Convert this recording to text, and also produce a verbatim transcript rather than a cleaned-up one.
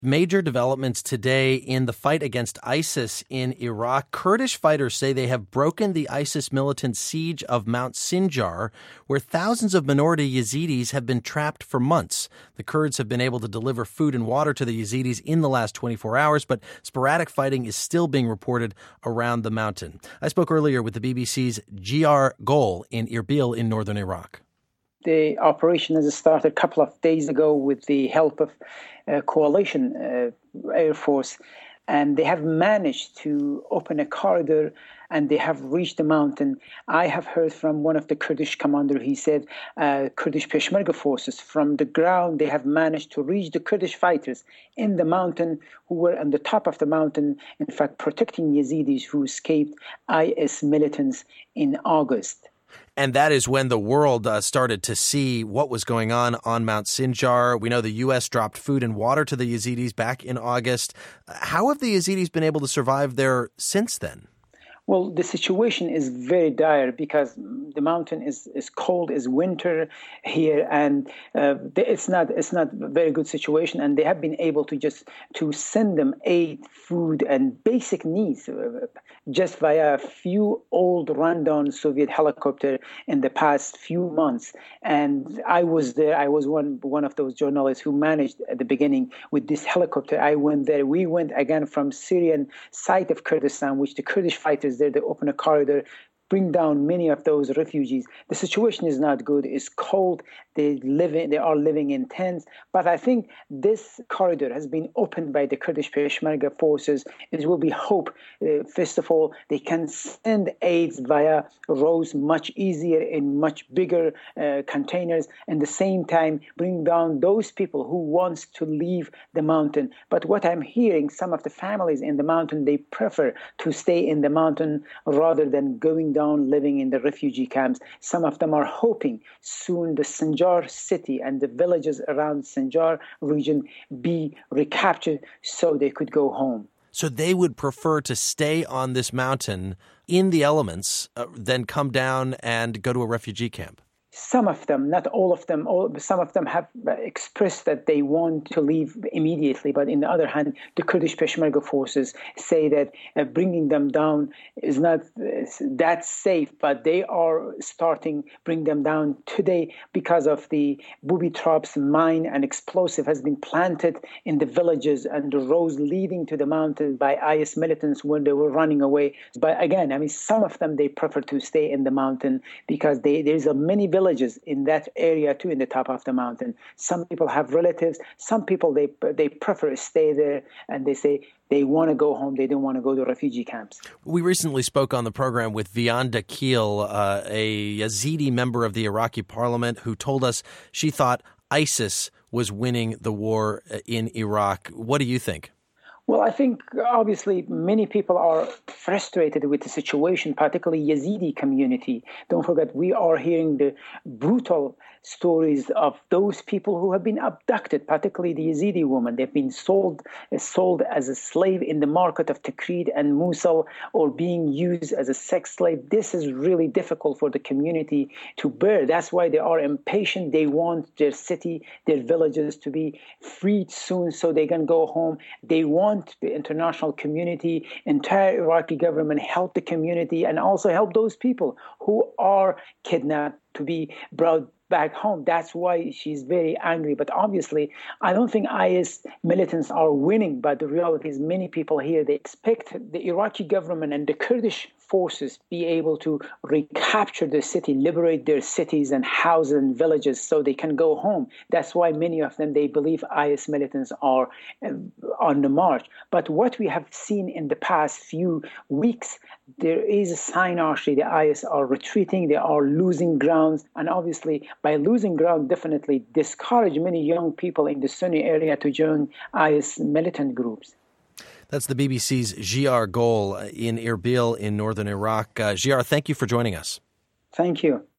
Major developments today in the fight against ISIS in Iraq. Kurdish fighters say they have broken the ISIS militant siege of Mount Sinjar, where thousands of minority Yazidis have been trapped for months. The Kurds have been able to deliver food and water to the Yazidis in the last twenty-four hours, but sporadic fighting is still being reported around the mountain. I spoke earlier with the B B C's Giar Gol in Erbil in northern Iraq. The operation has started a couple of days ago with the help of uh, coalition uh, Air Force, and they have managed to open a corridor and they have reached the mountain. I have heard from one of the Kurdish commander, he said uh, Kurdish Peshmerga forces from the ground, they have managed to reach the Kurdish fighters in the mountain who were on the top of the mountain, in fact, protecting Yazidis who escaped I S militants in August. And that is when the world uh, started to see what was going on on Mount Sinjar. We know the U S dropped food and water to the Yazidis back in August. How have the Yazidis been able to survive there since then? Well, the situation is very dire because the mountain is, is cold, is winter here, and uh, it's not it's not a very good situation. And they have been able to just to send them aid, food, and basic needs uh, just via a few old rundown Soviet helicopter in the past few months. And I was there. I was one one of those journalists who managed at the beginning with this helicopter. I went there. We went again from Syrian side of Kurdistan, which the Kurdish fighters there, they open a corridor, bring down many of those refugees. The situation is not good. It's cold. They live in, they are living in tents. But I think this corridor has been opened by the Kurdish Peshmerga forces. It will be hope, uh, first of all, they can send aids via roads much easier in much bigger uh, containers, and at the same time bring down those people who wants to leave the mountain. But what I'm hearing, some of the families in the mountain, they prefer to stay in the mountain rather than going down living in the refugee camps. Some of them are hoping soon the Sinjar city and the villages around Sinjar region be recaptured so they could go home. So they would prefer to stay on this mountain in the elements uh, than come down and go to a refugee camp? Some of them, not all of them, all, some of them have expressed that they want to leave immediately. But on the other hand, the Kurdish Peshmerga forces say that uh, bringing them down is not uh, that safe, but they are starting bring them down today because of the booby traps, mine and explosive has been planted in the villages and the roads leading to the mountain by I S militants when they were running away. But again, I mean, some of them, they prefer to stay in the mountain because they, there's a many villages villages in that area too, in the top of the mountain. Some people have relatives. Some people, they they prefer to stay there, and they say they want to go home. They don't want to go to refugee camps. We recently spoke on the program with Vian Dakil, uh, a Yazidi member of the Iraqi parliament, who told us she thought ISIS was winning the war in Iraq. What do you think? Well, I think obviously many people are frustrated with the situation, particularly Yazidi community. Don't forget, we are hearing the brutal stories of those people who have been abducted, particularly the Yazidi woman. They've been sold, sold as a slave in the market of Tikrit and Mosul, or being used as a sex slave. This is really difficult for the community to bear. That's why they are impatient. They want their city, their villages to be freed soon so they can go home. They want the international community, entire Iraqi government, help the community and also help those people who are kidnapped to be brought back home. That's why she's very angry. But obviously, I don't think I S militants are winning. But the reality is many people here, they expect the Iraqi government and the Kurdish forces be able to recapture the city, liberate their cities and houses and villages so they can go home. That's why many of them, they believe I S militants are uh, on the march. But what we have seen in the past few weeks, there is a sign actually the I S are retreating, they are losing grounds, and obviously by losing ground, definitely discourage many young people in the Sunni area to join I S militant groups. That's the B B C's Giar Gol in Erbil in northern Iraq. Uh, Giar, thank you for joining us. Thank you.